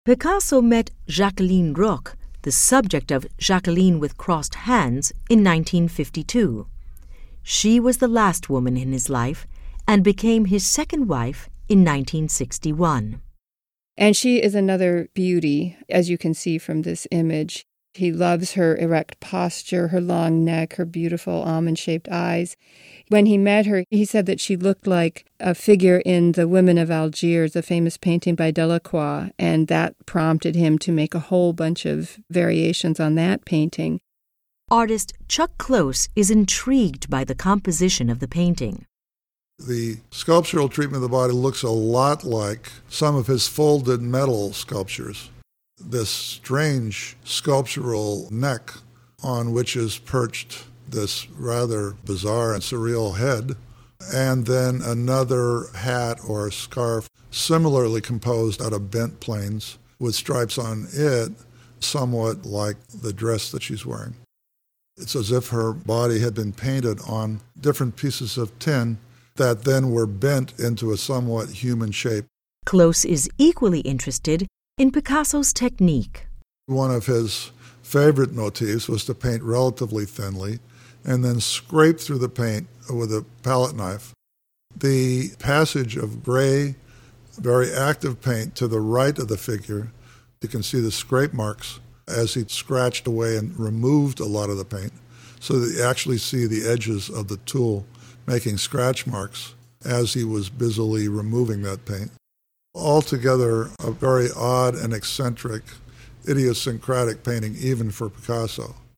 Picasso met Jacqueline Roch, the subject of Jacqueline with Crossed Hands, in 1952. She was the last woman in his life and became his second wife in 1961. And she is another beauty, as you can see from this image. He loves her erect posture, her long neck, her beautiful almond-shaped eyes. When he met her, he said that she looked like a figure in The Women of Algiers, a famous painting by Delacroix, and that prompted him to make a whole bunch of variations on that painting. Artist Chuck Close is intrigued by the composition of the painting. The sculptural treatment of the body looks a lot like some of his folded metal sculptures. This strange sculptural neck on which is perched this rather bizarre and surreal head, and then another hat or scarf similarly composed out of bent planes with stripes on it, somewhat like the dress that she's wearing. It's as if her body had been painted on different pieces of tin that then were bent into a somewhat human shape. Close is equally interested in Picasso's technique. One of his favorite motifs was to paint relatively thinly and then scrape through the paint with a palette knife. The passage of gray, very active paint to the right of the figure, you can see the scrape marks as he scratched away and removed a lot of the paint, so that you actually see the edges of the tool making scratch marks as he was busily removing that paint. Altogether, a very odd and eccentric, idiosyncratic painting, even for Picasso.